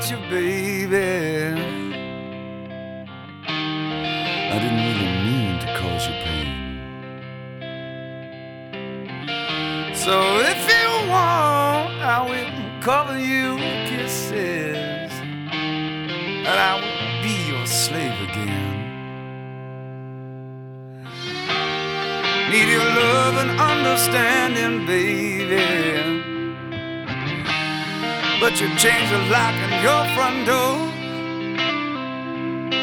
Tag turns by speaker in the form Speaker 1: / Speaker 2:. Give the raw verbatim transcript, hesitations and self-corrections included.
Speaker 1: hurt you, baby. I didn't really mean to cause you pain. So if you want, I will cover you with kisses, and I will be your slave again. Need your love and understanding, baby, but you changed the lock on your front door.